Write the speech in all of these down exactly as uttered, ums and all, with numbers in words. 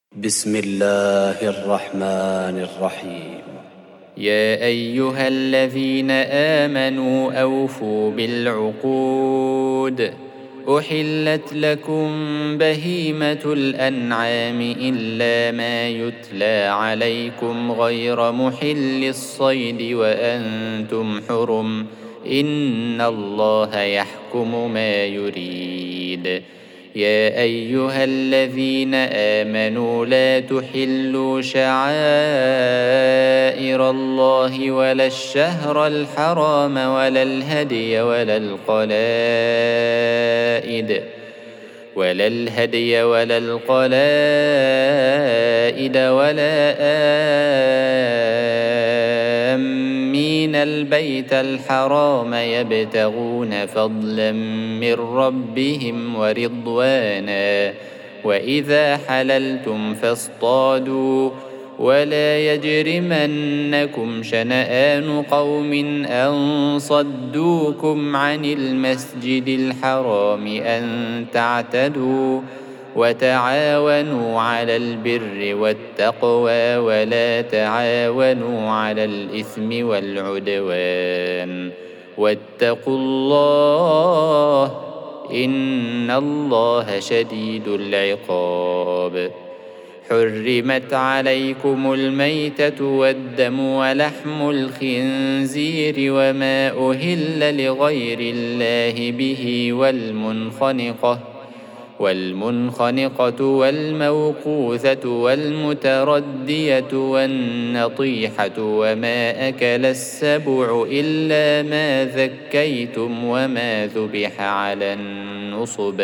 بسم الله الرحمن الرحيم. يا أيها الذين آمنوا أوفوا بالعقود. أحلت لكم بهيمة الأنعام إلا ما يتلى عليكم غير محل الصيد وأنتم حرم، إن الله يحكم ما يريد. يا أيها الذين آمنوا لا تحلوا شعائر الله ولا الشهر الحرام ولا الهدي ولا القلائد ولا الهدي ولا القلائد ولا آمين البيت الحرام يبتغون فضلا من ربهم ورضوانا، وإذا حللتم فاصطادوا، ولا يجرمنكم شنآن قوم أن صدوكم عن المسجد الحرام أن تعتدوا، وتعاونوا على البر والتقوى ولا تعاونوا على الإثم والعدوان، واتقوا الله إن الله شديد العقاب. حرمت عليكم الميتة والدم ولحم الخنزير وما أهل لغير الله به والمنخنقة والمنخنقة والموقوذة والمتردية والنطيحة وما أكل السبع إلا ما ذكيتم وما ذبح على النصب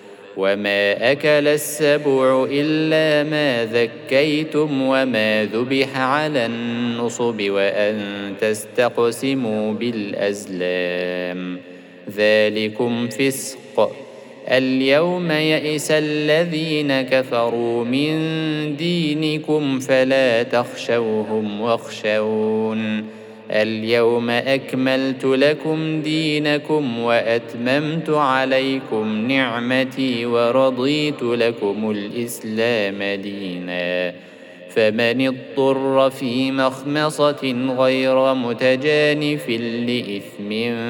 وما أكل السبع إلا ما ذكيتم وما ذبح على النصب وأن تستقسموا بالأزلام، ذلكم فسق. اليوم يئس الذين كفروا من دينكم فلا تخشوهم واخشون. اليوم أكملت لكم دينكم وأتممت عليكم نعمتي ورضيت لكم الإسلام دينا، فمن اضطر في مخمصة غير متجانف لإثم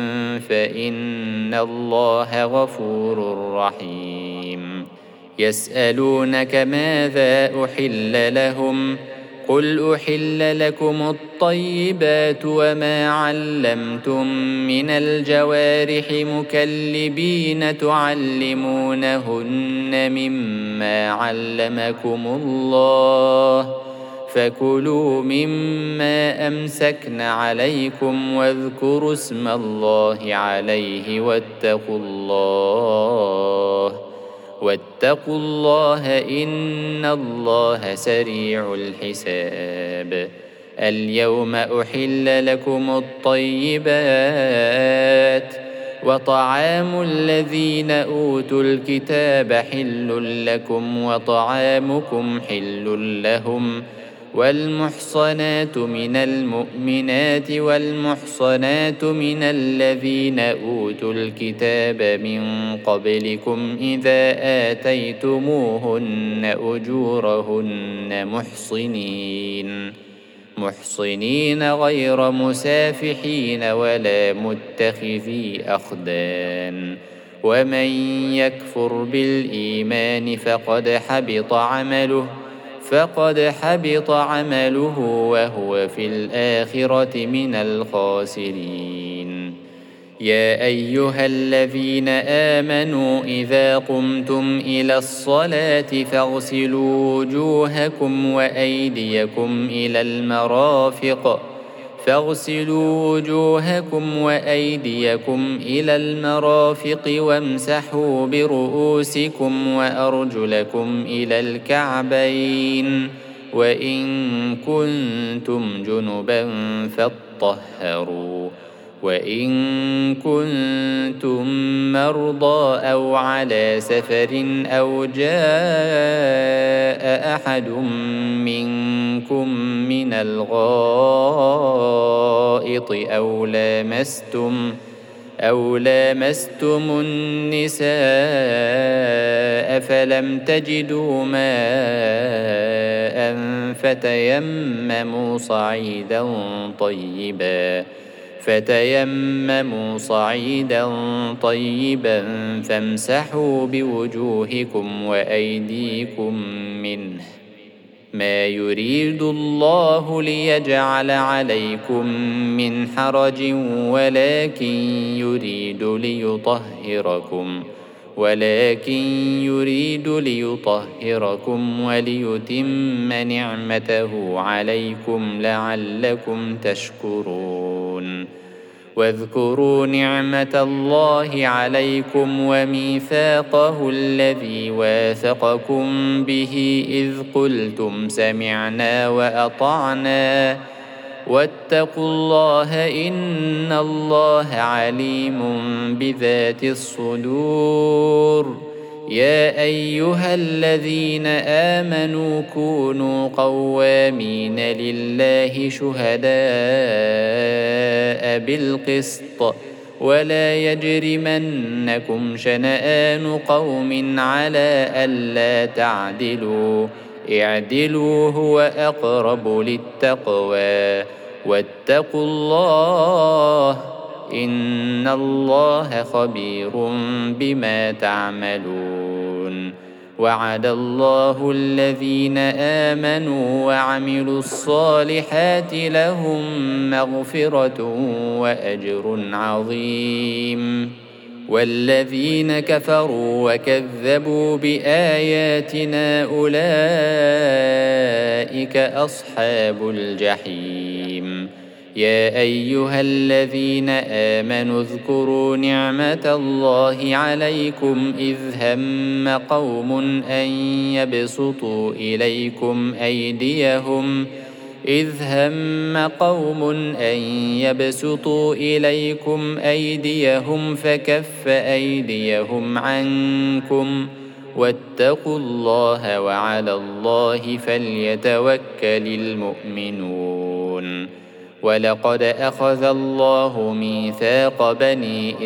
فإن الله غفور رحيم. يسألونك ماذا أحل لهم؟ قل أحل لكم الطيبات وما علمتم من الجوارح مكلبين تعلمونهن مما علمكم الله، فكلوا مما أمسكن عليكم واذكروا اسم الله عليه واتقوا الله واتقوا الله إن الله سريع الحساب. اليوم أحل لكم الطيبات، وطعام الذين أوتوا الكتاب حل لكم وطعامكم حل لهم، والمحصنات من المؤمنات والمحصنات من الذين أوتوا الكتاب من قبلكم إذا آتيتموهن أجورهن محصنين محصنين غير مسافحين ولا متخذي أخدان، ومن يكفر بالإيمان فقد حبط عمله فقد حبط عمله وهو في الآخرة من الخاسرين. يا أيها الذين آمنوا إذا قمتم إلى الصلاة فاغسلوا وجوهكم وأيديكم إلى المرافق فاغسلوا وجوهكم وأيديكم إلى المرافق وامسحوا برؤوسكم وأرجلكم إلى الكعبين، وإن كنتم جنبا فاطهروا، وإن كنتم مرضى أو على سفر أو جاء أحد منكم من الغائط أو لامستم أو لامستم النساء فلم تجدوا ماء فتيمموا صعيدا طيبا فتيمموا صعيدا طيبا فامسحوا بوجوهكم وأيديكم منه ما يريد الله ليجعل عليكم من حرج ولكن يريد ليطهركم ولكن يريد ليطهركم وليتم نعمته عليكم لعلكم تشكرون واذكروا نعمة الله عليكم وميثاقه الذي واثقكم به إذ قلتم سمعنا وأطعنا واتقوا الله إن الله عليم بذات الصدور يا أيها الذين آمنوا كونوا قوامين لله شهداء بالقسط ولا يجرمنكم شنآن قوم على ألا تعدلوا اعدلوا هو أقرب للتقوى واتقوا الله إن الله خبير بما تعملون وعد الله الذين آمنوا وعملوا الصالحات لهم مغفرة وأجر عظيم والذين كفروا وكذبوا بآياتنا أولئك أصحاب الجحيم يا أيها الذين آمنوا اذكروا نعمة الله عليكم إذ هم قوم أن يبسطوا إليكم أيديهم إذ هم قوم أن يبسطوا إليكم أيديهم فكف أيديهم عنكم واتقوا الله وعلى الله فليتوكل المؤمنون ولقد أخذ الله ميثاق بني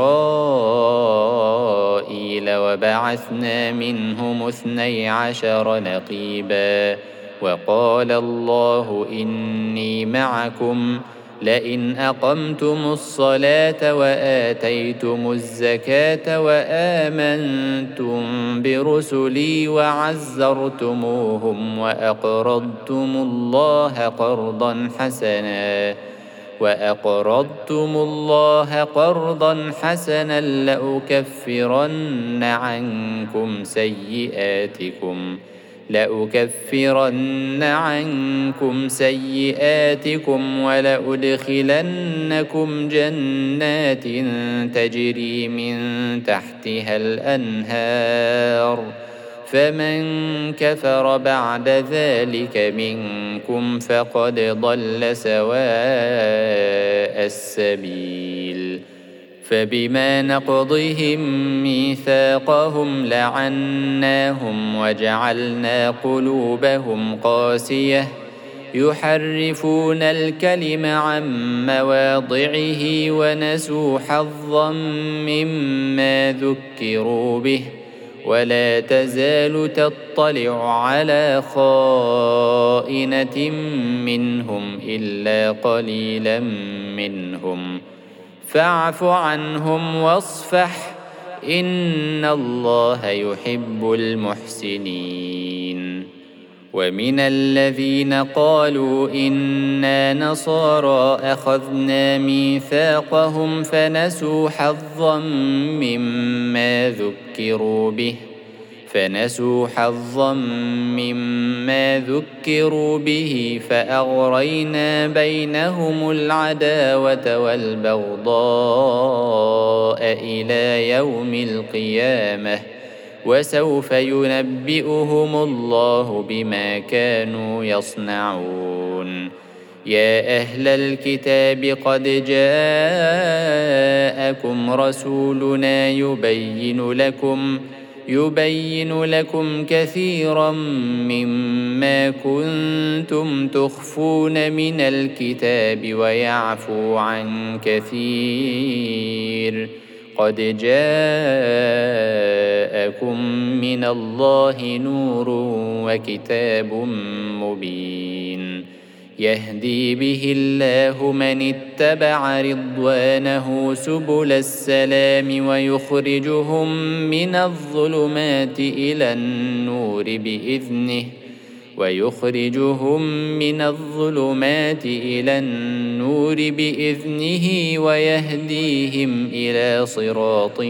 إسرائيل وبعثنا منهم اثني عشر نقيبا وقال الله إني معكم لئن أقمتم الصلاة وآتيتم الزكاة وآمنتم برسلي وعزرتموهم وأقرضتم الله قرضا حسنا وأقرضتم الله قرضا حسنا لأكفرن عنكم سيئاتكم لأكفرن عنكم سيئاتكم ولأدخلنكم جنات تجري من تحتها الأنهار فمن كفر بعد ذلك منكم فقد ضل سواء السبيل فبما نقضهم ميثاقهم لعناهم وجعلنا قلوبهم قاسية يحرفون الكلم عن مواضعه ونسوا حظا مما ذكروا به ولا تزال تطلع على خائنة منهم إلا قليلا منهم فاعف عنهم واصفح إن الله يحب المحسنين ومن الذين قالوا إنا نصارى أخذنا ميثاقهم فنسوا حظا مما ذكروا به فنسوا حظا مما ذكروا به فأغرينا بينهم العداوة والبغضاء إلى يوم القيامة وسوف ينبئهم الله بما كانوا يصنعون يا أهل الكتاب قد جاءكم رسولنا يبين لكم يبين لكم كثيرا مما كنتم تخفون من الكتاب ويعفو عن كثير قد جاءكم من الله نور وكتاب مبين يهدي به الله من اتبع رضوانه سبل السلام ويخرجهم من الظلمات إلى النور بإذنه ويخرجهم من الظلمات إلى النور بإذنه ويهديهم إلى صراط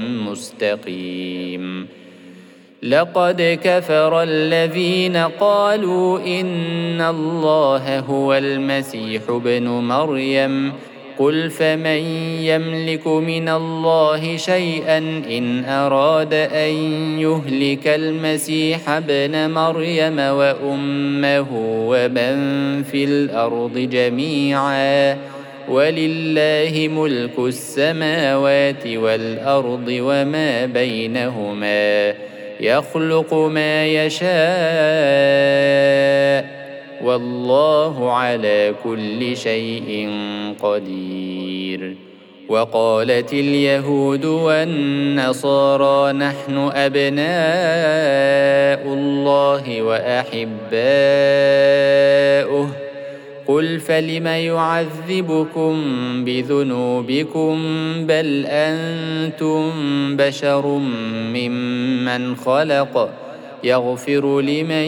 مستقيم لقد كفر الذين قالوا إن الله هو المسيح ابن مريم قل فمن يملك من الله شيئا إن أراد أن يهلك المسيح ابن مريم وأمه ومن في الأرض جميعا ولله ملك السماوات والأرض وما بينهما يخلق ما يشاء والله على كل شيء قدير وقالت اليهود والنصارى نحن أبناء الله وأحباؤه قل فلم يعذبكم بذنوبكم بل أنتم بشر ممن خلق يغفر لمن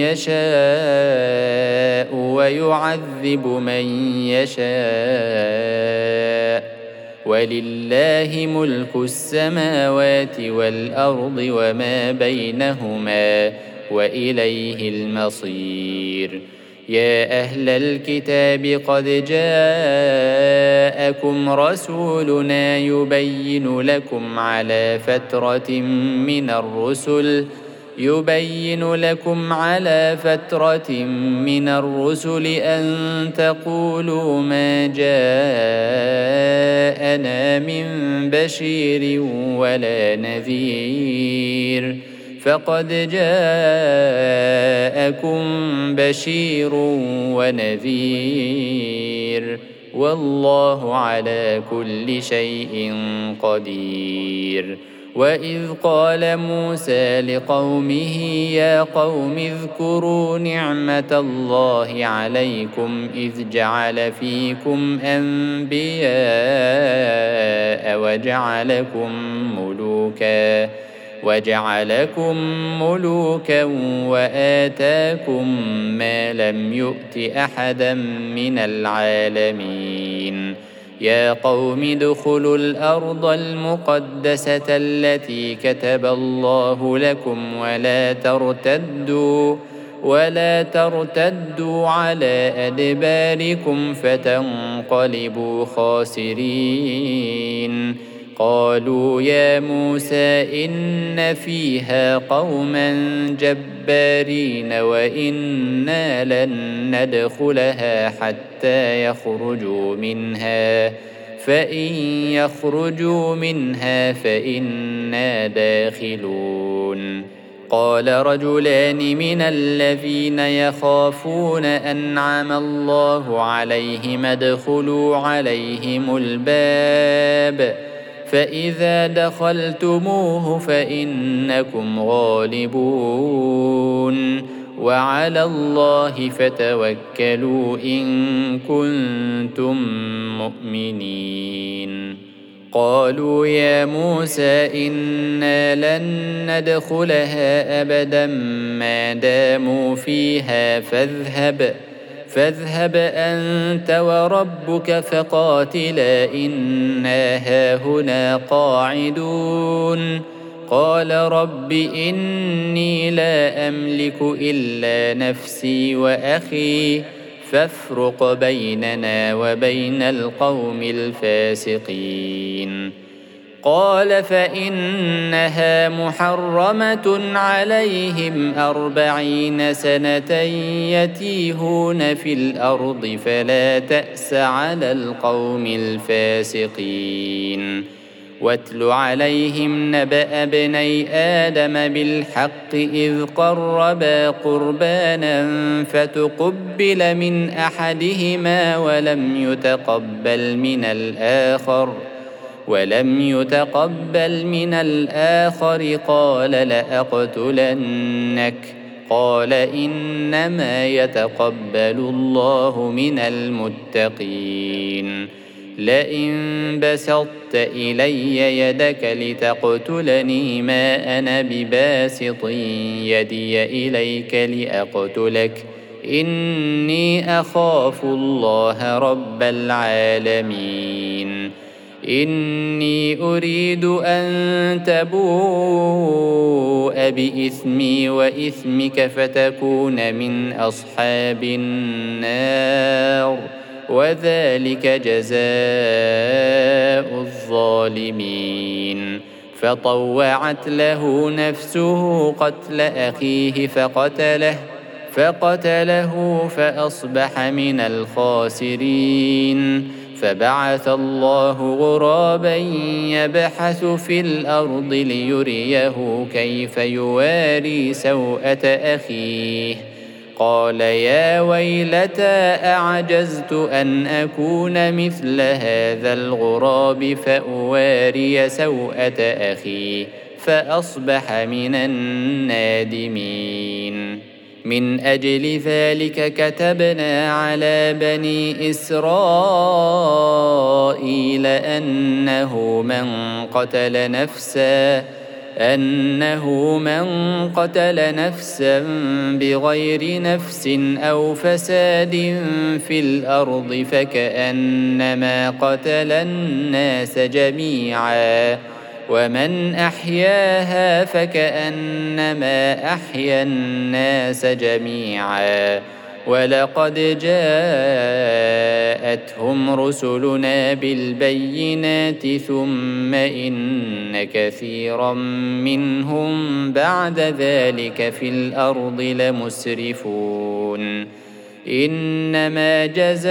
يشاء ويعذب من يشاء ولله ملك السماوات والأرض وما بينهما وإليه المصير يا أهل الكتاب قد جاءكم رسولنا يبين لكم على فترة من الرسل يبين لكم على فترة من الرسل أن تقولوا ما جاءنا من بشير ولا نذير فقد جاءكم بشير ونذير والله على كل شيء قدير وإذ قال موسى لقومه يا قوم اذكروا نعمة الله عليكم إذ جعل فيكم أنبياء وجعلكم ملوكا وجعلكم ملوكا وآتاكم ما لم يؤت أحدا من العالمين يا قوم ادخلوا الأرض المقدسة التي كتب الله لكم ولا ترتدوا ولا ترتدوا على أدباركم فتنقلبوا خاسرين قالوا يا موسى إن فيها قوما جبارين وإنا لن ندخلها حتى يخرجوا منها فإن يخرجوا منها فإنا داخلون قال رجلان من الذين يخافون أنعم الله عليهم ادخلوا عليهم الباب فإذا دخلتموه فإنكم غالبون وعلى الله فتوكلوا إن كنتم مؤمنين قالوا يا موسى إنا لن ندخلها أبدا ما داموا فيها فاذهب فاذهب أنت وربك فقاتلا إنا هاهنا قاعدون قال رب إني لا أملك إلا نفسي وأخي فافرق بيننا وبين القوم الفاسقين قال فإنها محرمة عليهم أربعين سنة يتيهون في الأرض فلا تأس على القوم الفاسقين واتل عليهم نبأ ابني آدم بالحق إذ قربا قربانا فتقبل من أحدهما ولم يتقبل من الآخر ولم يتقبل من الآخر قال لأقتلنك. قال إنما يتقبل الله من المتقين. لئن بسطت إلي يدك لتقتلني ما أنا بباسط يدي إليك لأقتلك إني أخاف الله رب العالمين. إني أريد أن تبوء بإثمي وإثمك فتكون من أصحاب النار وذلك جزاء الظالمين. فطوعت له نفسه قتل أخيه فقتله فقتله فأصبح من الخاسرين. فبعث الله غرابا يبحث في الأرض ليريه كيف يواري سوءة أخيه. قال يا ويلتى أعجزت أن أكون مثل هذا الغراب فأواري سوءة أخي فأصبح من النادمين. من أجل ذلك كتبنا على بني إسرائيل أنه من قتل نفسا أنه من قتل نفسا بغير نفس أو فساد في الأرض فكأنما قتل الناس جميعا ومن أحياها فكأنما أحيا الناس جميعا. ولقد جاءتهم رسلنا بالبينات ثم إن كثيرا منهم بعد ذلك في الأرض لمسرفون. إنما جزاء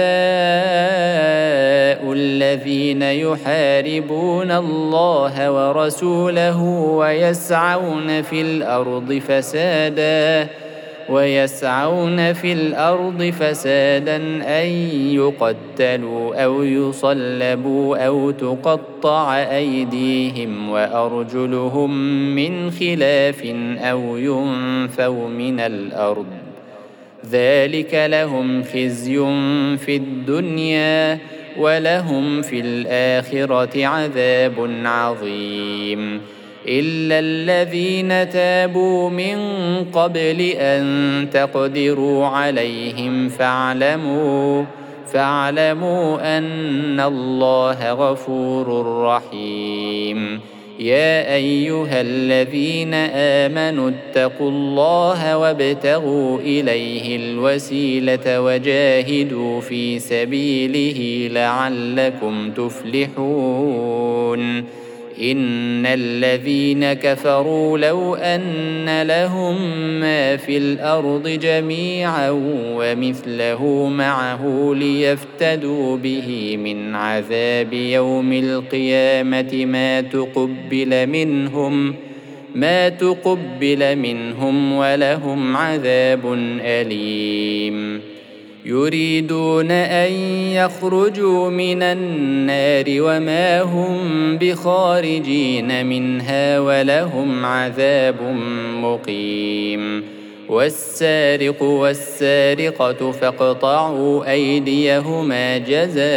الذين يحاربون الله ورسوله ويسعون في الأرض فسادا ويسعون في الأرض فسادا أن يقتلوا أو يصلبوا أو تقطع أيديهم وأرجلهم من خلاف أو ينفوا من الأرض. ذلك لهم خزي في الدنيا ولهم في الآخرة عذاب عظيم. إلا الذين تابوا من قبل أن تقدروا عليهم فاعلموا فاعلموا أن الله غفور رحيم. يا أيها الذين آمنوا اتقوا الله وابتغوا إليه الوسيلة وجاهدوا في سبيله لعلكم تفلحون. إن الذين كفروا لو أن لهم ما في الأرض جميعا ومثله معه ليفتدوا به من عذاب يوم القيامة ما تقبل منهم ما تقبل منهم ولهم عذاب أليم. يريدون أن يخرجوا من النار وما هم بخارجين منها ولهم عذاب مقيم. والسارق والسارقة فاقطعوا أيديهما جزاء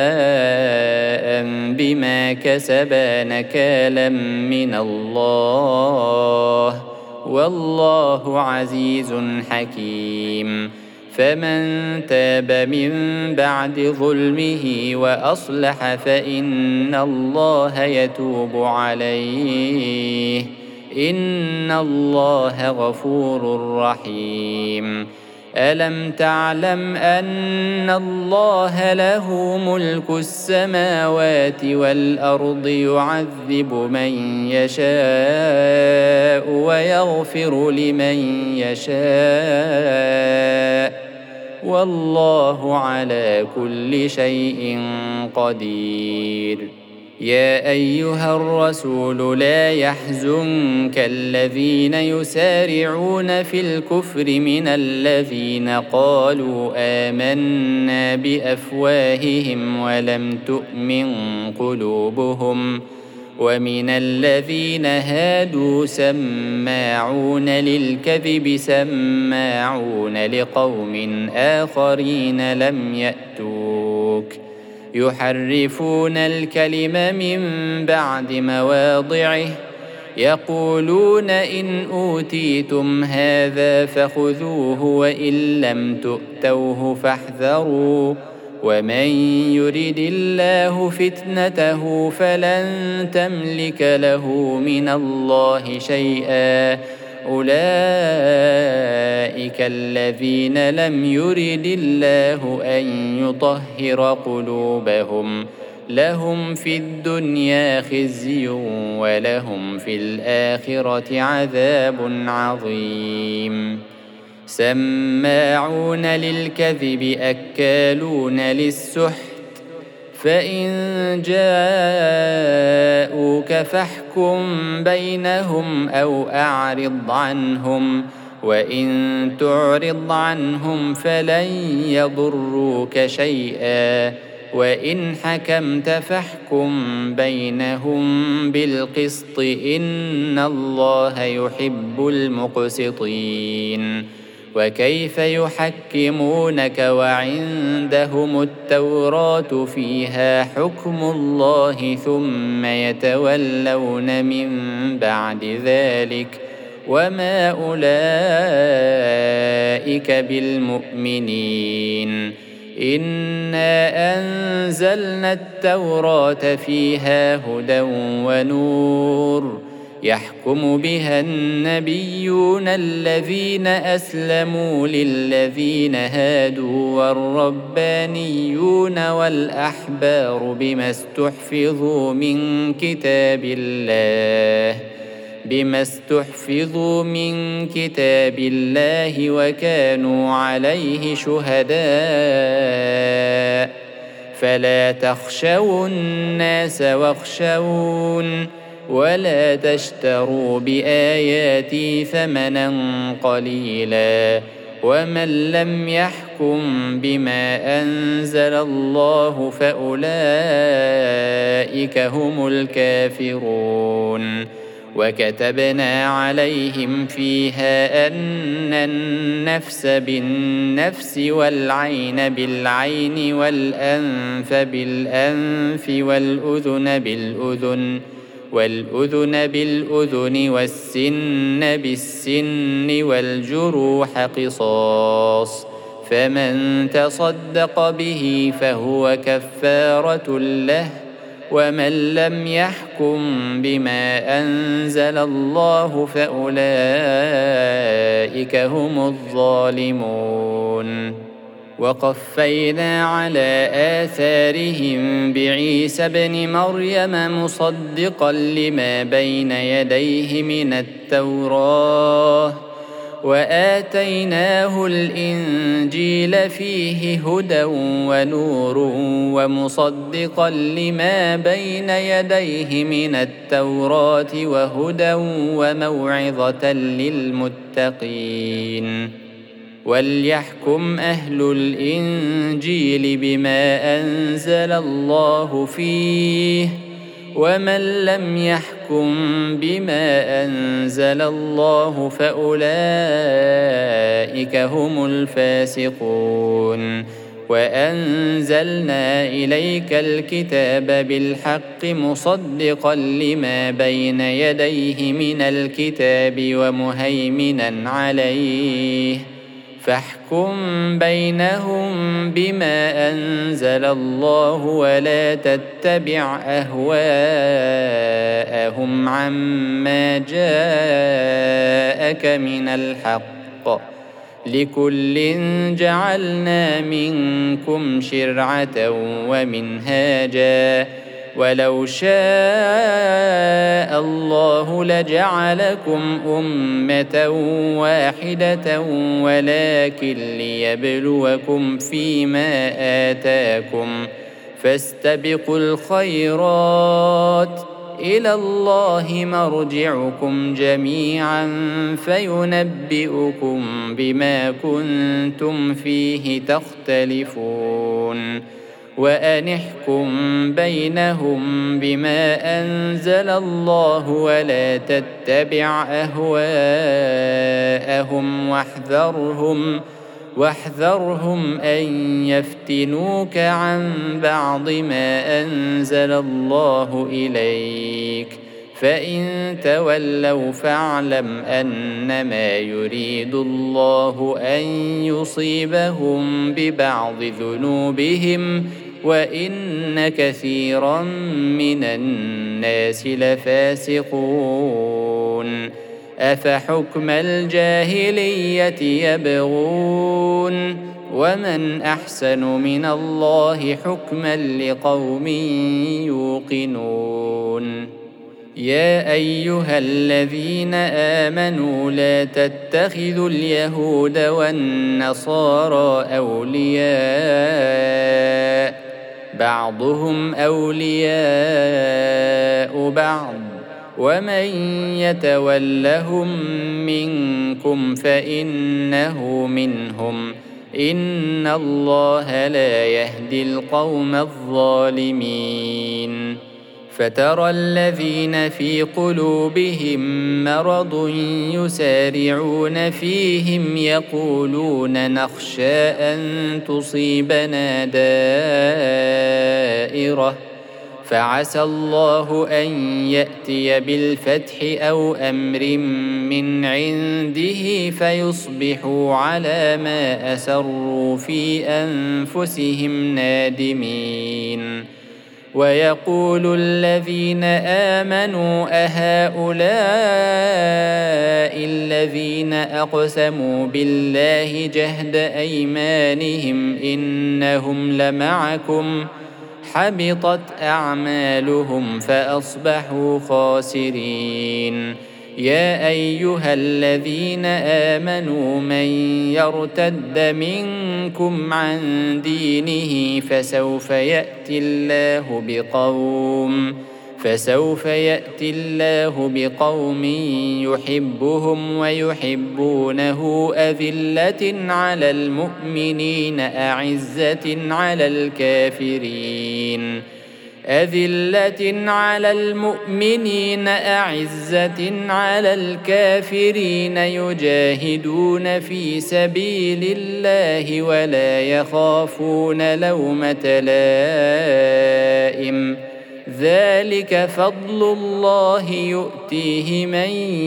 بما كسبا نكالا من الله والله عزيز حكيم. فمن تاب من بعد ظلمه وأصلح فإن الله يتوب عليه إن الله غفور رحيم. ألم تعلم أن الله له ملك السماوات والأرض يعذب من يشاء ويغفر لمن يشاء والله على كل شيء قدير. يا أيها الرسول لا يحزنك الذين يسارعون في الكفر من الذين قالوا آمنا بأفواههم ولم تؤمن قلوبهم ومن الذين هادوا سماعون للكذب سماعون لقوم آخرين لم يأتوك يحرفون الكلم من بعد مواضعه يقولون إن أوتيتم هذا فخذوه وإن لم تؤتوه فاحذروا ومن يرد الله فتنته فلن تملك له من الله شيئا أولئك الذين لم يرد الله أن يطهر قلوبهم لهم في الدنيا خزي ولهم في الآخرة عذاب عظيم سماعون للكذب أكالون للسحت فإن جاءوك فاحكم بينهم أو أعرض عنهم وإن تعرض عنهم فلن يضروك شيئا وإن حكمت فاحكم بينهم بالقسط إن الله يحب المقسطين وكيف يحكمونك وعندهم التوراة فيها حكم الله ثم يتولون من بعد ذلك وما أولئك بالمؤمنين إنا أنزلنا التوراة فيها هدى ونور يحكم بها النبيون الذين أسلموا للذين هادوا والربانيون والأحبار بما استحفظوا من كتاب الله بما استحفظوا من كتاب الله وكانوا عليه شهداء فلا تخشوا الناس واخشون ولا تشتروا بآياتي ثمنا قليلا ومن لم يحكم بما أنزل الله فأولئك هم الكافرون وكتبنا عليهم فيها أن النفس بالنفس والعين بالعين والأنف بالأنف والأذن بالأذن والأذن بالأذن والسن بالسن والجروح قصاص فمن تصدق به فهو كفارة له ومن لم يحكم بما أنزل الله فأولئك هم الظالمون وقفينا على آثارهم بعيسى ابن مريم مصدقا لما بين يديه من التوراة وآتيناه الإنجيل فيه هدى ونور ومصدقا لما بين يديه من التوراة وهدى وموعظة للمتقين وليحكم أهل الإنجيل بما أنزل الله فيه ومن لم يحكم بما أنزل الله فأولئك هم الفاسقون وأنزلنا إليك الكتاب بالحق مصدقا لما بين يديه من الكتاب ومهيمنا عليه فاحكم بينهم بما أنزل الله ولا تتبع أهواءهم عما جاءك من الحق لكل جعلنا منكم شرعة ومنهاجا ولو شاء الله لجعلكم أمة واحدة ولكن ليبلوكم فيما آتاكم فاستبقوا الخيرات، إلى الله مرجعكم جميعا فينبئكم بما كنتم فيه تختلفون. وأن احكم بينهم بما أنزل الله ولا تتبع أهواءهم واحذرهم واحذرهم أن يفتنوك عن بعض ما أنزل الله إليك، فإن تولوا فاعلم أنما يريد الله أن يصيبهم ببعض ذنوبهم وإن كثيرا من الناس لفاسقون. أفحكم الجاهلية يبغون ومن أحسن من الله حكما لقوم يوقنون. يا أيها الذين آمنوا لا تتخذوا اليهود والنصارى أولياء بعضهم أولياء بعض ومن يتولهم منكم فإنه منهم، إن الله لا يهدي القوم الظالمين. فترى الذين في قلوبهم مرض يسارعون فيهم يقولون نخشى أن تصيبنا دائرة، فعسى الله أن يأتي بالفتح أو أمر من عنده فيصبحوا على ما أسروا في أنفسهم نادمين. ويقول الذين آمنوا أهؤلاء الذين أقسموا بالله جهد أيمانهم إنهم لمعكم حبطت أعمالهم فأصبحوا خاسرين. يا أيها الذين آمنوا من يرتد منكم عن دينه فسوف يأتي الله بقوم فسوف يأتي الله بقوم يحبهم ويحبونه أذلة على المؤمنين أعزة على الكافرين أذلة على المؤمنين أعزة على الكافرين يجاهدون في سبيل الله ولا يخافون لومة لائم، ذلك فضل الله يؤتيه من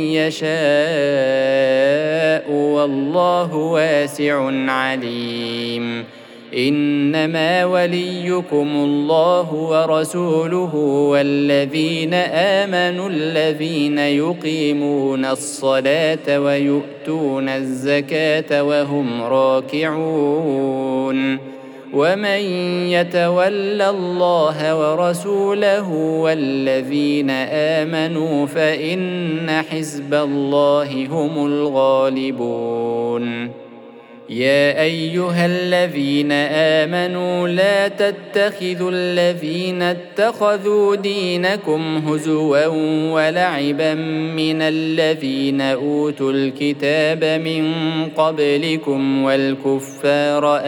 يشاء والله واسع عليم. إنما وليكم الله ورسوله والذين آمنوا الذين يقيمون الصلاة ويؤتون الزكاة وهم راكعون. ومن يتول الله ورسوله والذين آمنوا فإن حزب الله هم الغالبون. يا أيها الذين آمنوا لا تتخذوا الذين اتخذوا دينكم هزوا ولعبا من الذين أوتوا الكتاب من قبلكم والكفار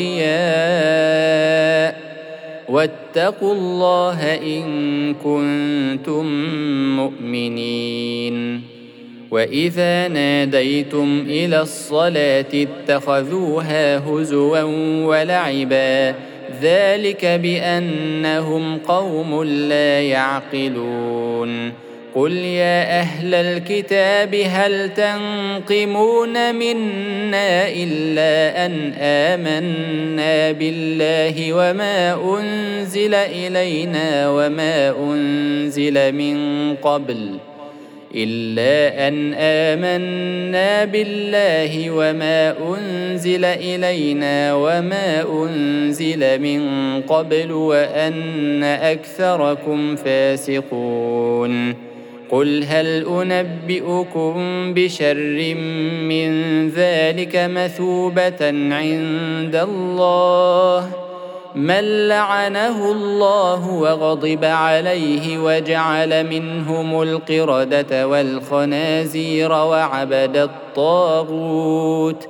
أولياء واتقوا الله إن كنتم مؤمنين. وإذا ناديتم إلى الصلاة اتخذوها هزوا ولعبا، ذلك بأنهم قوم لا يعقلون. قل يا أهل الكتاب هل تنقمون منا إلا أن آمنا بالله وما أنزل إلينا وما أنزل من قبل إلا أن آمنا بالله وما أنزل إلينا وما أنزل من قبل وأن أكثركم فاسقون. قل هل أنبئكم بشر من ذلك مثوبة عند الله من لعنه الله وغضب عليه وجعل منهم القردة والخنازير وعبد الطاغوت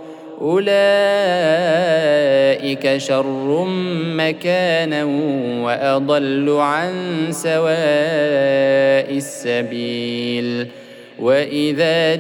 أولئك شر مكانا وأضل عن سواء السبيل وإذا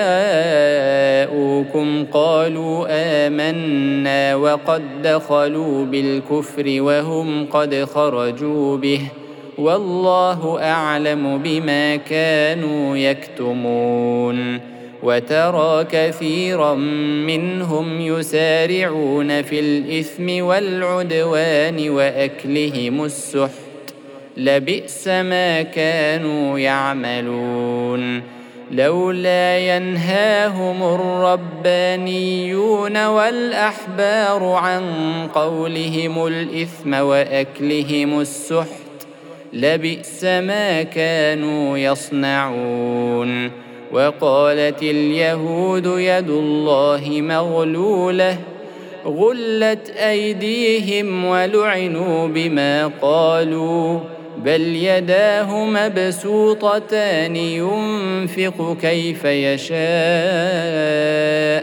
جاءوكم قالوا آمنا وقد دخلوا بالكفر وهم قد خرجوا به والله أعلم بما كانوا يكتمون وترى كثيرا منهم يسارعون في الإثم والعدوان وأكلهم السحت لبئس ما كانوا يعملون لولا ينهاهم الربانيون والأحبار عن قولهم الإثم وأكلهم السحت لبئس ما كانوا يصنعون وقالت اليهود يد الله مغلولة غلت أيديهم ولعنوا بما قالوا بل يداه مبسوطتان ينفق كيف يشاء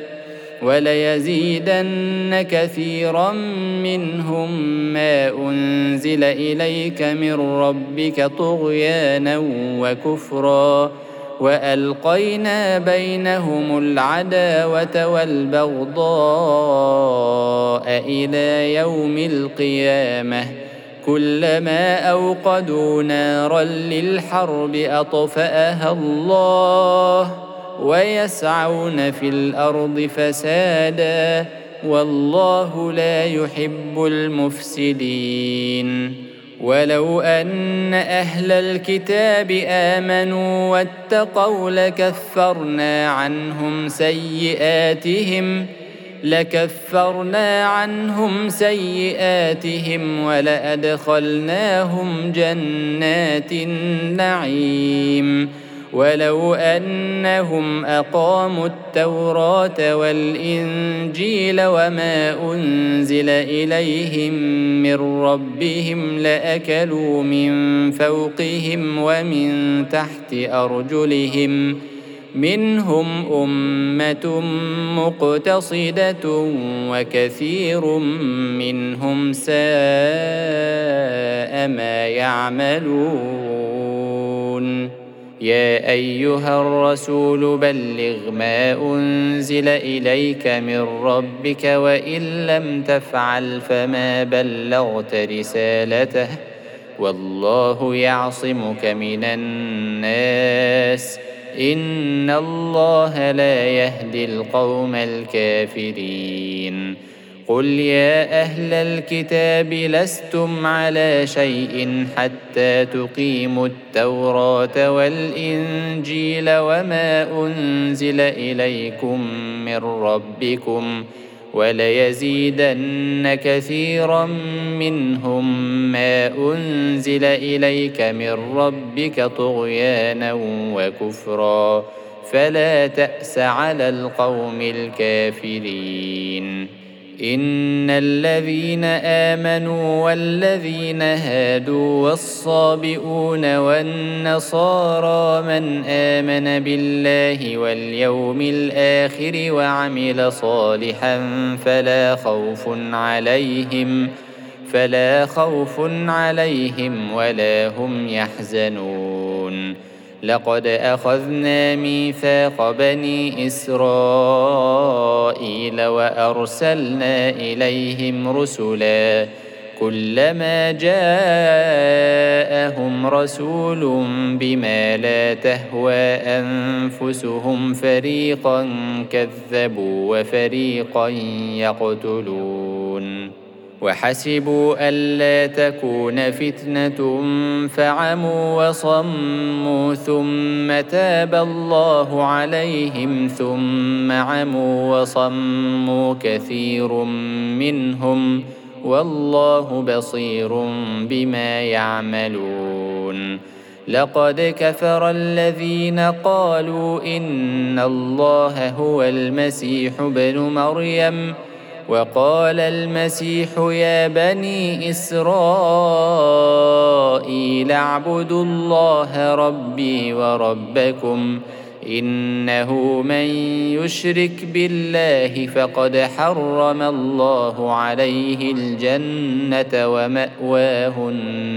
وليزيدن كثيرا منهم ما أنزل إليك من ربك طغيانا وكفرا وألقينا بينهم العداوة والبغضاء إلى يوم القيامة كلما أوقدوا نارا للحرب أطفأها الله ويسعون في الأرض فسادا والله لا يحب المفسدين ولو أن أهل الكتاب آمنوا واتقوا لكفرنا عنهم سيئاتهم لكفرنا عنهم سيئاتهم ولأدخلناهم جنات النعيم ولو أنهم أقاموا التوراة والإنجيل وما أنزل إليهم من ربهم لأكلوا من فوقهم ومن تحت أرجلهم منهم أمة مقتصدة وكثير منهم ساء ما يعملون يا أيها الرسول بلغ ما أنزل إليك من ربك وإن لم تفعل فما بلغت رسالته والله يعصمك من الناس إن الله لا يهدي القوم الكافرين قل يا أهل الكتاب لستم على شيء حتى تقيموا التوراة والإنجيل وما أنزل إليكم من ربكم وليزيدن كثيرا منهم ما أنزل إليك من ربك طغيانا وكفرا فلا تأس على القوم الكافرين إن الذين آمنوا والذين هادوا والصابئون والنصارى من آمن بالله واليوم الآخر وعمل صالحا فلا خوف عليهم فلا خوف عليهم ولا هم يحزنون لقد أخذنا ميثاق بني إسرائيل وأرسلنا إليهم رسلا كلما جاءهم رسول بما لا تهوى أنفسهم فريقا كذبوا وفريقا يقتلون وحسبوا ألا تكون فتنة فعموا وصموا ثم تاب الله عليهم ثم عموا وصموا كثير منهم والله بصير بما يعملون لقد كفر الذين قالوا إن الله هو المسيح ابن مريم وقال المسيح يا بني إسرائيل اعبدوا الله ربي وربكم إنه من يشرك بالله فقد حرم الله عليه الجنة ومأواه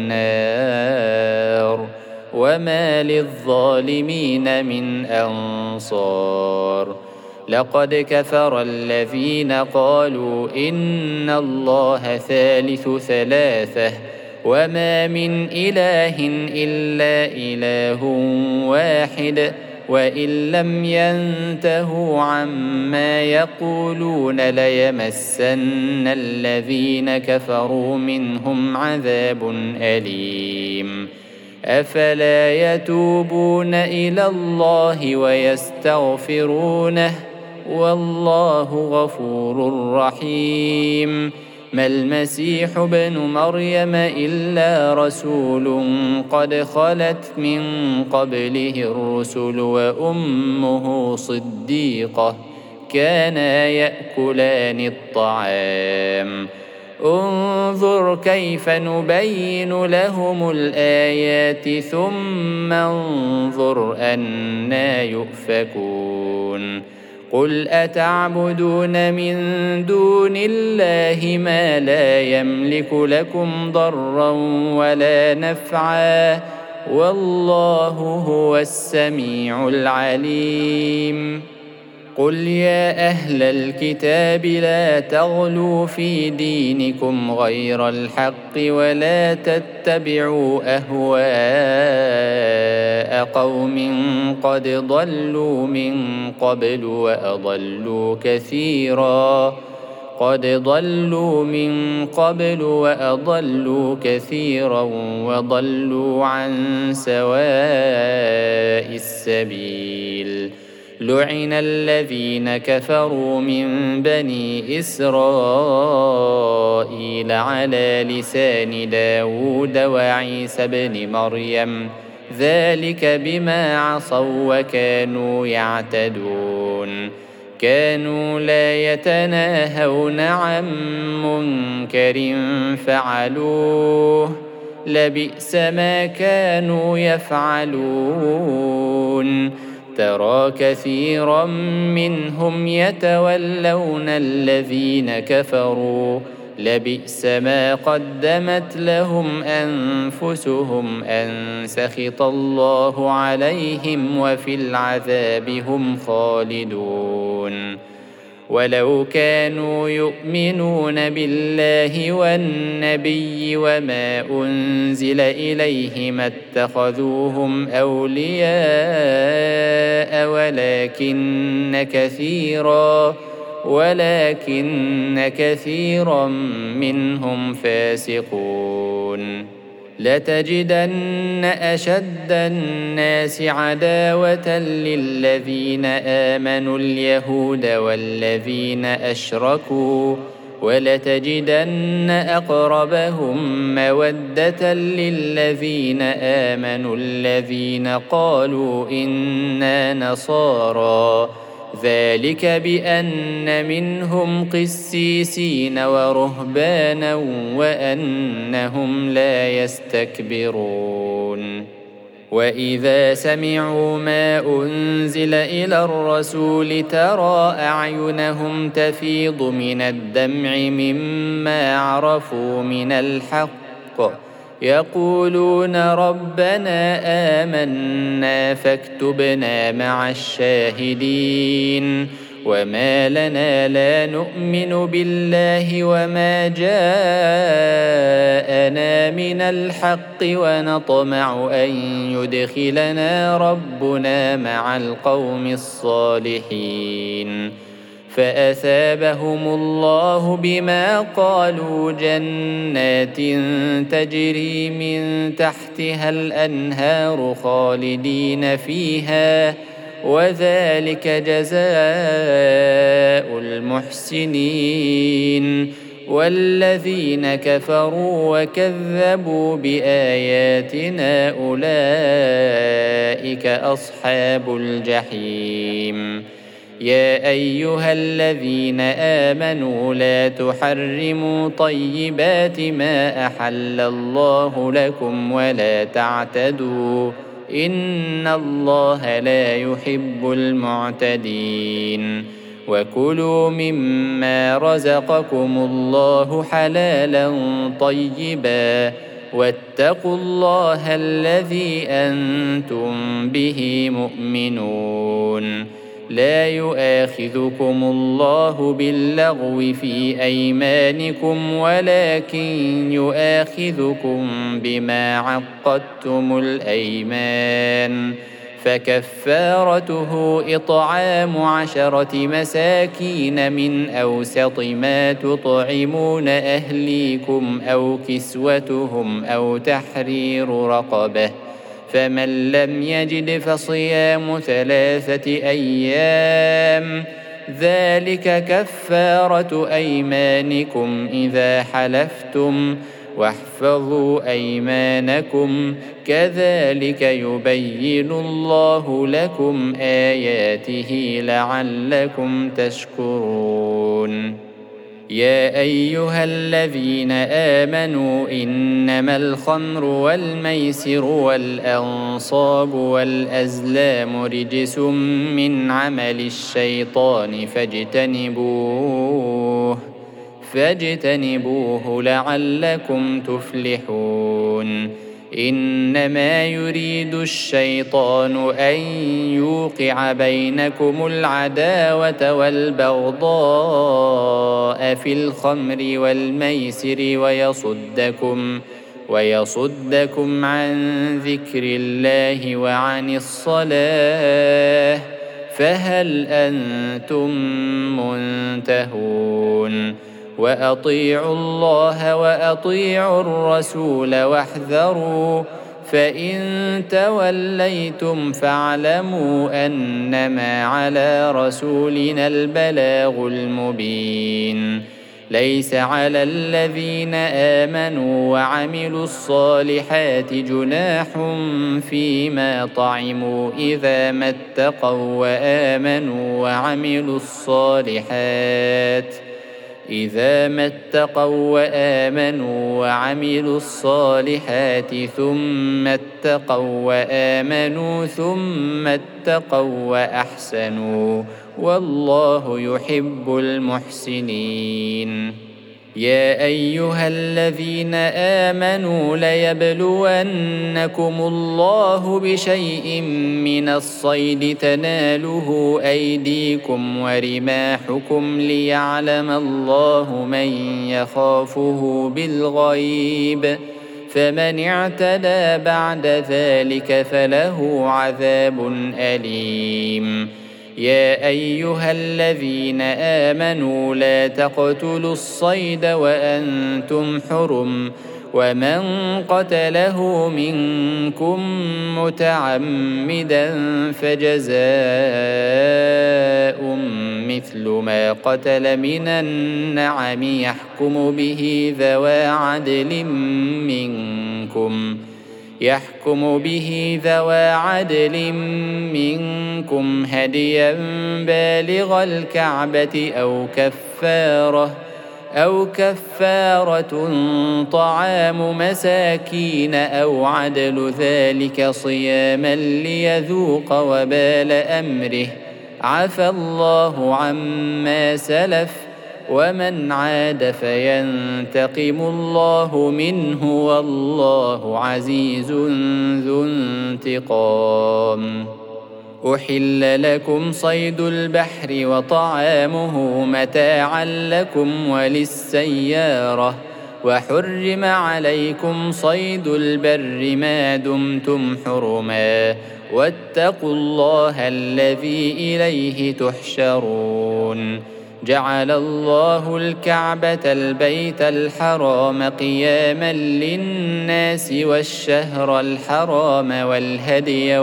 النار وما للظالمين من أنصار لقد كفر الذين قالوا إن الله ثالث ثلاثة وما من إله إلا إله واحد وإن لم ينتهوا عما يقولون ليمسن الذين كفروا منهم عذاب أليم أفلا يتوبون إلى الله ويستغفرونه والله غفور رحيم ما المسيح ابن مريم إلا رسول قد خلت من قبله الرسل وأمه صديقة كانا يأكلان الطعام انظر كيف نبين لهم الآيات ثم انظر أنى يؤفكون قل أتعبدون من دون الله ما لا يملك لكم ضرا ولا نفعا والله هو السميع العليم قل يا أهل الكتاب لا تغلوا في دينكم غير الحق ولا تتبعوا أهواء قوم قد ضلوا من قبل وأضلوا كثيرا قد ضلوا من قبل وأضلوا كثيرا وضلوا عن سواء السبيل لعن الذين كفروا من بني إسرائيل على لسان داود وعيسى بن مريم ذلك بما عصوا وكانوا يعتدون كانوا لا يتناهون عن منكر فعلوه لبئس ما كانوا يفعلون ترى كثيرا منهم يتولون الذين كفروا لبئس ما قدمت لهم أنفسهم أن سخط الله عليهم وفي العذاب هم خالدون ولو كانوا يؤمنون بالله والنبي وما أنزل إليه ما اتخذوهم أولياء ولكن كثيرا ولكن كثيرا منهم فاسقون لتجدن أشد الناس عداوة للذين آمنوا اليهود والذين أشركوا ولتجدن أقربهم مودة للذين آمنوا الذين قالوا إنا نصارى ذلك بأن منهم قسيسين ورهبانا وأنهم لا يستكبرون وإذا سمعوا ما أنزل إلى الرسول ترى أعينهم تفيض من الدمع مما عرفوا من الحق يقولون ربنا آمنا فاكتبنا مع الشاهدين وما لنا لا نؤمن بالله وما جاءنا من الحق ونطمع أن يدخلنا ربنا مع القوم الصالحين فأثابهم الله بما قالوا جنات تجري من تحتها الأنهار خالدين فيها وذلك جزاء المحسنين والذين كفروا وكذبوا بآياتنا أولئك أصحاب الجحيم يا أيها الذين آمنوا لا تحرموا طيبات ما أحل الله لكم ولا تعتدوا إن الله لا يحب المعتدين وكلوا مما رزقكم الله حلالا طيبا واتقوا الله الذي أنتم به مؤمنون لا يؤاخذكم الله باللغو في أيمانكم ولكن يؤاخذكم بما عقدتم الأيمان فكفارته إطعام عشرة مساكين من أوسط ما تطعمون أهليكم أو كسوتهم أو تحرير رقبة فمن لم يجد فصيام ثلاثة أيام ذلك كفارة أيمانكم إذا حلفتم واحفظوا أيمانكم كذلك يبين الله لكم آياته لعلكم تشكرون يا أيها الذين آمنوا إنما الخمر والميسر والأنصاب والأزلام رجس من عمل الشيطان فاجتنبوه فاجتنبوه لعلكم تفلحون إنما يريد الشيطان أن يوقع بينكم العداوة والبغضاء في الخمر والميسر ويصدكم ويصدكم عن ذكر الله وعن الصلاة فهل أنتم منتهون وأطيعوا الله وأطيعوا الرسول واحذروا فإن توليتم فاعلموا أنما على رسولنا البلاغ المبين ليس على الذين آمنوا وعملوا الصالحات جناح فيما طعموا إذا ما اتقوا وآمنوا وعملوا الصالحات إذا ما اتقوا وآمنوا وعملوا الصالحات ثم اتقوا وآمنوا ثم اتقوا وأحسنوا والله يحب المحسنين يا أيها الذين آمنوا ليبلونكم الله بشيء من الصيد تناله أيديكم ورماحكم ليعلم الله من يخافه بالغيب فمن اعتدى بعد ذلك فله عذاب أليم يا أيها الذين آمنوا لا تقتلوا الصيد وأنتم حرم ومن قتله منكم متعمدا فجزاء مثل ما قتل من النعم يحكم به ذوى عدل منكم يحكم به ذوى عدل منكم هديا بالغ الكعبة أو كفارة أو كفارة طعام مساكين أو عدل ذلك صياما ليذوق وبال أمره عفى الله عما سلف ومن عاد فينتقم الله منه والله عزيز ذو انتقام أحل لكم صيد البحر وطعامه متاعا لكم وللسيارة وحرم عليكم صيد البر ما دمتم حرما واتقوا الله الذي إليه تحشرون جعل الله الكعبة البيت الحرام قياما للناس والشهر الحرام والهدي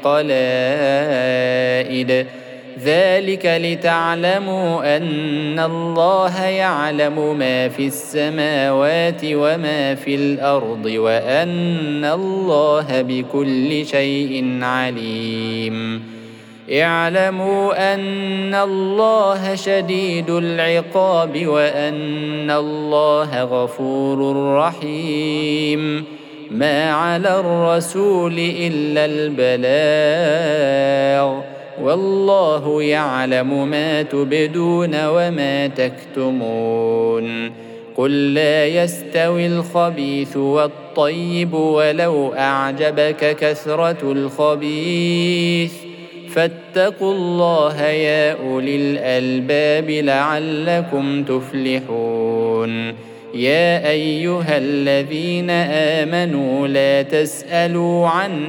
والقلائد ذلك لتعلموا أن الله يعلم ما في السماوات وما في الأرض وأن الله بكل شيء عليم اعلموا أن الله شديد العقاب وأن الله غفور رحيم. ما على الرسول إلا البلاغ، والله يعلم ما تبدون وما تكتمون. قل لا يستوي الخبيث والطيب ولو أعجبك كثرة الخبيث، فاتقوا الله يا أولي الألباب لعلكم تفلحون. يا أيها الذين آمنوا لا تسألوا عن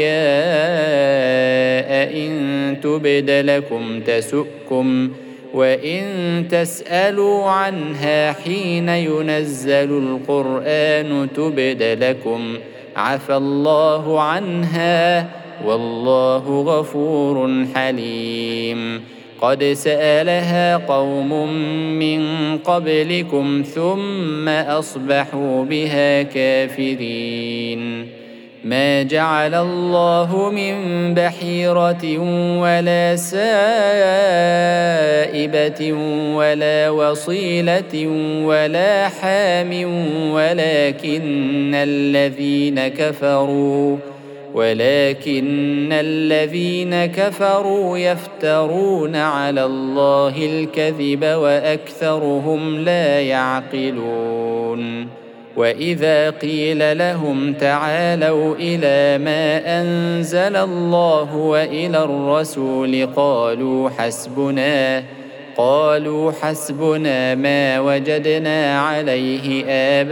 أشياء إن تبد لكم تسؤكم، وإن تسألوا عنها حين ينزل القرآن تبد لكم عفى الله عنها، والله غفور حليم. قد سألها قوم من قبلكم ثم أصبحوا بها كافرين. ما جعل الله من بحيرة ولا سائبة ولا وصيلة ولا حام ولكن الذين كفروا ولكن الذين كفروا يفترون على الله الكذب وأكثرهم لا يعقلون. وإذا قيل لهم تعالوا إلى ما أنزل الله وإلى الرسول قالوا حسبنا قالوا حسبنا ما وجدنا عليه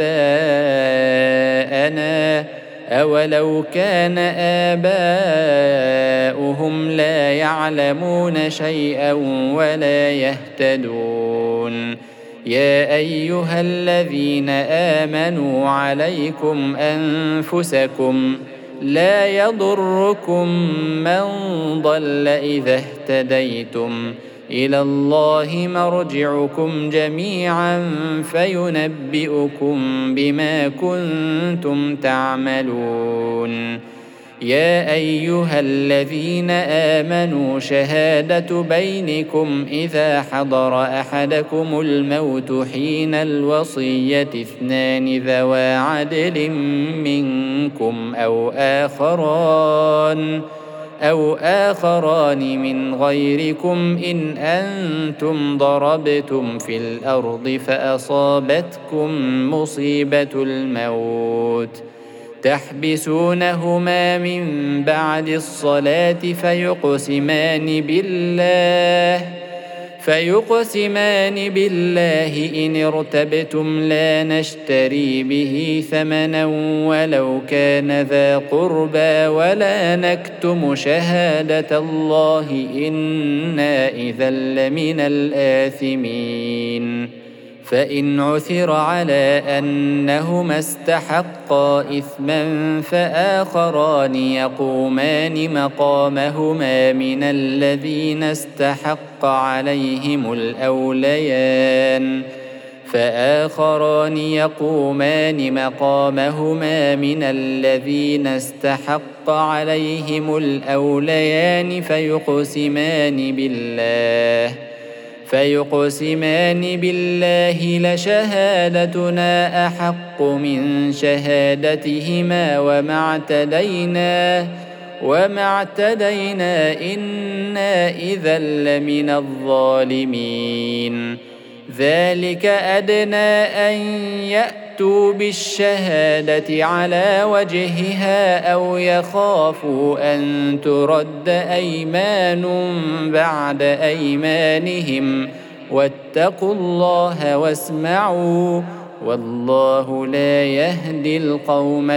آباءنا أولو كان آباؤهم لا يعلمون شيئا ولا يهتدون. يا أيها الذين آمنوا عليكم أنفسكم لا يضركم من ضل إذا اهتديتم، إلى الله مرجعكم جميعا فينبئكم بما كنتم تعملون. يا أيها الذين آمنوا شهادة بينكم إذا حضر أحدكم الموت حين الوصية اثنان ذوى عدل منكم أو آخران أو آخران من غيركم إن أنتم ضربتم في الأرض فأصابتكم مصيبة الموت تحبسونهما من بعد الصلاة فيقسمان بالله فيقسمان بالله إن ارتبتم لا نشتري به ثمنا ولو كان ذا قربى ولا نكتم شهادة الله إنا إذا لمن الآثمين. فإن عثر على أنهما استحقا إثما فآخران يقومان مقامهما من الذين استحق عليهم الأوليان فآخران يقومان مقامهما من الذين استحق عليهم الأوليان فيقسمان بالله فيقسمان بالله لشهادتنا أحق من شهادتهما وما اعتدينا وما اعتدينا إنا إذا لمن الظالمين. ذلك أدنى أن يأتوا بالشهادة على وجهها أو يخافوا أن ترد أيمان بعد أيمانهم واتقوا الله واسمعوا والله لا يهدي القوم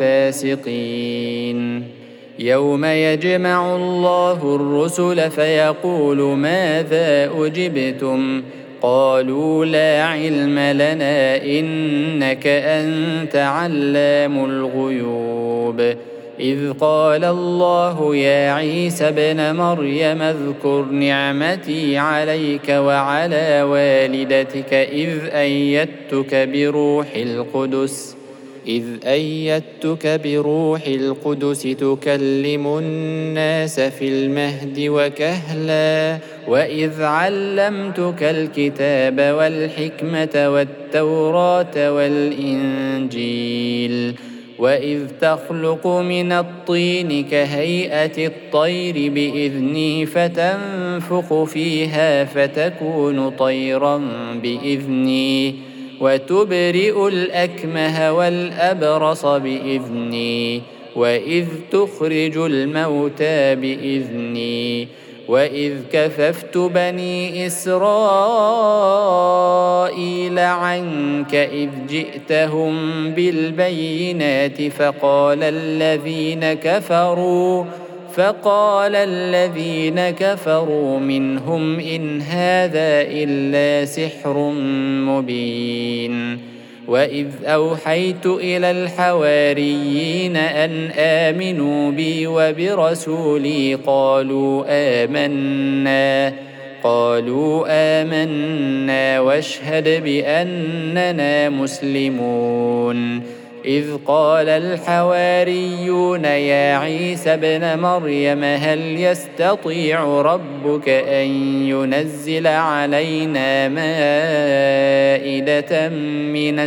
الفاسقين. يوم يجمع الله الرسل فيقول ماذا أجبتم قالوا لا علم لنا إنك أنت علام الغيوب. إذ قال الله يا عيسى ابن مريم اذكر نعمتي عليك وعلى والدتك إذ أيدتك بروح القدس إذ أيدتك بروح القدس تكلم الناس في المهد وكهلا وإذ علمتك الكتاب والحكمة والتوراة والإنجيل وإذ تخلق من الطين كهيئة الطير بإذني فتنفخ فيها فتكون طيرا بإذني وتبرئ الأكمه والأبرص بإذني وإذ تخرج الموتى بإذني وإذ كففت بني إسرائيل عنك إذ جئتهم بالبينات فقال الذين كفروا فقال الذين كفروا منهم إن هذا إلا سحر مبين وإذ أوحيت إلى الحواريين أن آمنوا بي وبرسولي قالوا آمنا قالوا آمنا واشهد بأننا مسلمون إذ قال الحواريون يا عيسى ابن مريم هل يستطيع ربك أن ينزل علينا مائدة من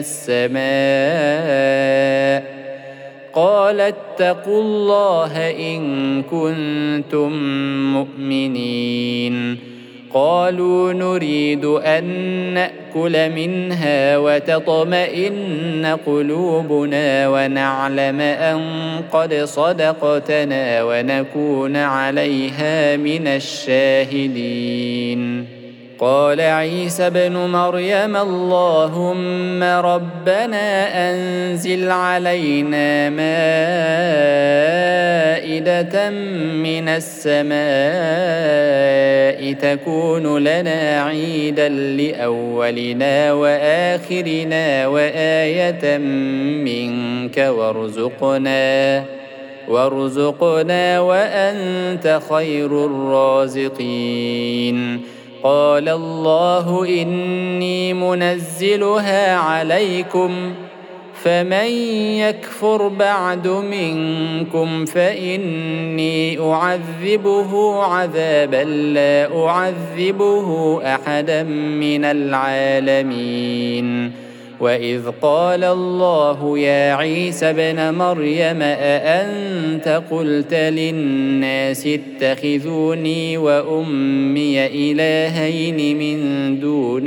السماء قال اتقوا الله إن كنتم مؤمنين قالوا نريد أن نأكل منها وتطمئن قلوبنا ونعلم أن قد صدقتنا ونكون عليها من الشاهدين قال عيسى ابن مريم اللهم ربنا أنزل علينا مائدة من السماء تكون لنا عيدا لأولنا وآخرنا وآية منك وارزقنا وارزقنا وأنت خير الرازقين قال الله إني منزلها عليكم فمن يكفر بعد منكم فإني أعذبه عذابا لا أعذبه أحدا من العالمين وإذ قال الله يا عيسى ابن مريم أأنت قلت للناس اتخذوني وأمي إلهين من دون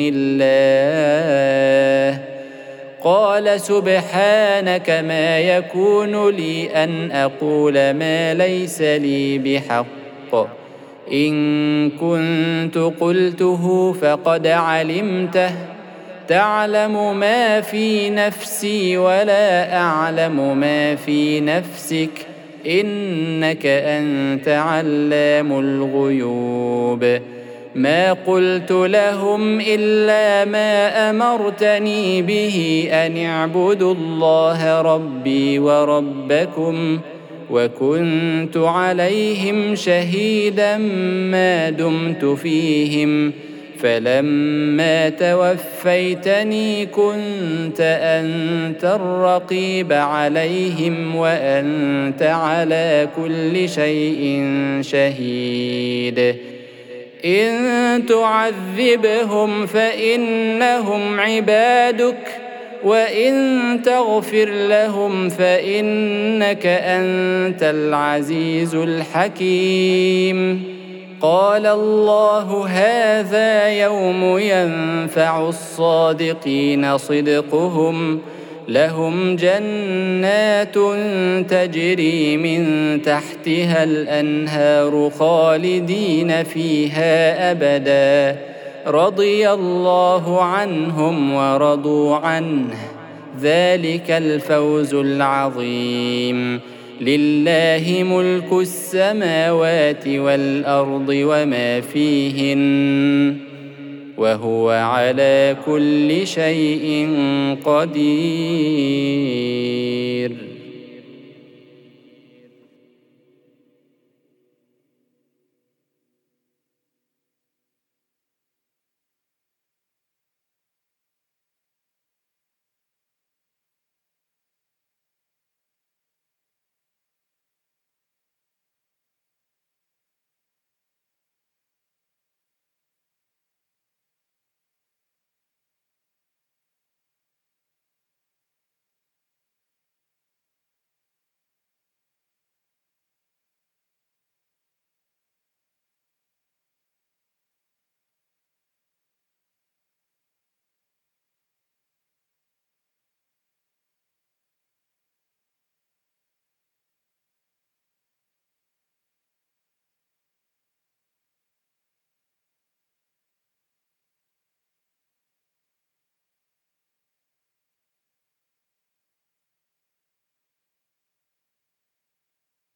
الله قال سبحانك ما يكون لي أن أقول ما ليس لي بحق إن كنت قلته فقد علمته تعلم ما في نفسي ولا أعلم ما في نفسك إنك أنت علام الغيوب ما قلت لهم إلا ما أمرتني به أن اعبدوا الله ربي وربكم وكنت عليهم شهيدا ما دمت فيهم فلما توفيتني كنت أنت الرقيب عليهم وأنت على كل شيء شهيد إن تعذبهم فإنهم عبادك وإن تغفر لهم فإنك أنت العزيز الحكيم قال الله هذا يوم ينفع الصادقين صدقهم لهم جنات تجري من تحتها الأنهار خالدين فيها أبدا رضي الله عنهم ورضوا عنه ذلك الفوز العظيم لله ملك السماوات والأرض وما فيهن وهو على كل شيء قدير.